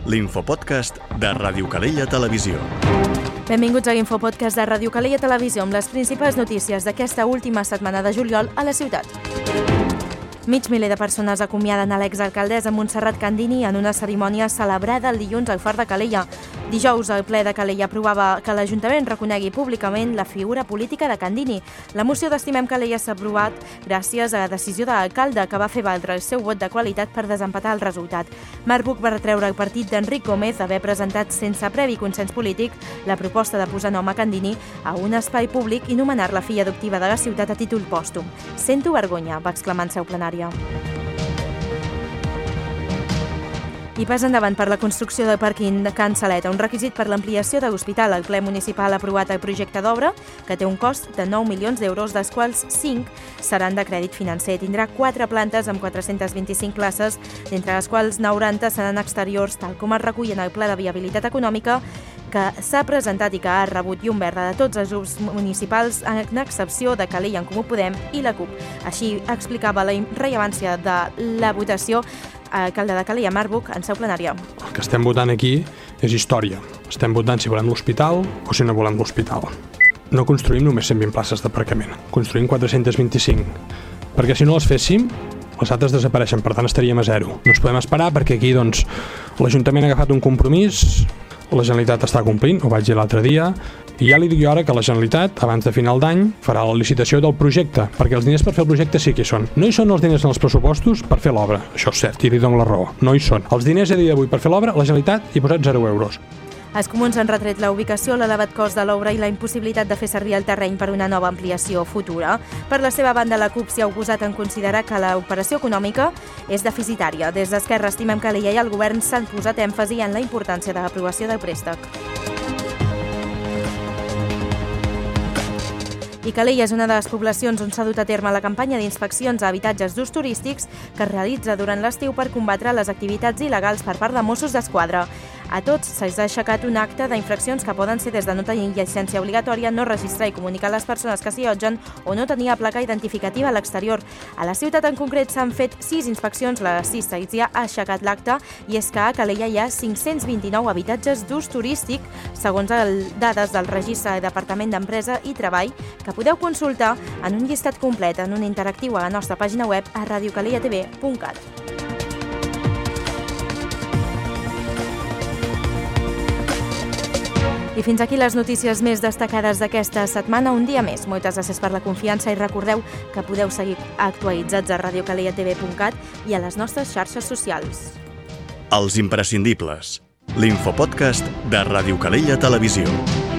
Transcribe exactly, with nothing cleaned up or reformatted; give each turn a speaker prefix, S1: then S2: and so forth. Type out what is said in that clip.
S1: l'infopodcast de Ràdio Calella Televisió.
S2: Benvinguts a l'Infopodcast de Ràdio Calella Televisió amb les principals notícies d'aquesta última setmana de juliol a la ciutat. Mig miler de persones acomiaden a l'exalcaldessa Montserrat Candini en una cerimònia celebrada el dilluns al Far de Calella. Dijous, el ple de Calella aprovava que l'Ajuntament reconegui públicament la figura política de Candini. La moció d'Estimem Calella s'ha aprovat gràcies a la decisió de l'alcalde, que va fer valdre el seu vot de qualitat per desempatar el resultat. Marc Buch va retreure al partit d'Enric Gómez d'haver presentat sense previ consens polític la proposta de posar nom a Candini a un espai públic i nomenar la filla adoptiva de la ciutat a títol pòstum. Sento vergonya, va exclamar en seu plenària. I pas endavant per la construcció del pàrquing de Can Saleta, un requisit per l'ampliació de l'hospital. El ple municipal ha aprovat el projecte d'obra, que té un cost de nou milions d'euros, dels quals cinc seran de crèdit financer. Tindrà quatre plantes amb quatre-centes vint-i-cinc places, d'entre les quals noranta seran exteriors, tal com es recull en el pla de viabilitat econòmica que s'ha presentat i que ha rebut llum verda de tots els grups municipals, en excepció de Calella en Comú Podem i la CUP. Així explicava la rellevància de la votació alcalde de Calella, Marc Buch, en seu plenària.
S3: El que estem votant aquí és història. Estem votant si volem l'hospital o si no volem l'hospital. No construïm només cent vint places d'aparcament, construïm quatre-centes vint-i-cinc, perquè si no les féssim, les altres desapareixen, per tant estaríem a zero. No ens podem esperar perquè aquí doncs, l'Ajuntament ha agafat un compromís, la Generalitat està complint, ho vaig dir l'altre dia, i ja li dic jo ara que la Generalitat, abans de final d'any, farà la licitació del projecte, perquè els diners per fer el projecte sí que hi són. No hi són els diners en els pressupostos per fer l'obra, això és cert, i li dono la raó, no hi són. Els diners a dia d'avui per fer l'obra, la Generalitat hi ha posat zero euros.
S2: Els comuns han retret la ubicació, l'elevat cost de l'obra i la impossibilitat de fer servir el terreny per una nova ampliació futura. Per la seva banda, la CUP s'hi ha oposat en considerar que l'operació econòmica és deficitària. Des d'Esquerra Estimem Calella i el govern s'han posat èmfasi en la importància de l'aprovació del préstec. I Calella és una de les poblacions on s'ha dut a terme la campanya d'inspeccions a habitatges d'ús turístics que es realitza durant l'estiu per combatre les activitats il·legals per part de Mossos d'Esquadra. A tots se'ls ha aixecat un acte d'infraccions que poden ser des de no tenir llicència obligatòria, no registrar i comunicar a les persones que s'hi allotgen o no tenir placa identificativa a l'exterior. A la ciutat en concret s'han fet sis inspeccions, la sis se'ls ha aixecat l'acte, i és que a Calella hi ha cinc-cents vint-i-nou habitatges d'ús turístic, segons el, dades del registre del Departament d'Empresa i Treball, que podeu consultar en un llistat complet en un interactiu a la nostra pàgina web a radio calella t v punt cat. I fins aquí les notícies més destacades d'aquesta setmana, un dia més. Moltes gràcies per la confiança i recordeu que podeu seguir actualitzats a radio calella t v punt cat i a les nostres xarxes socials.
S1: Els imprescindibles. L'infopodcast de Ràdio Calella Televisió.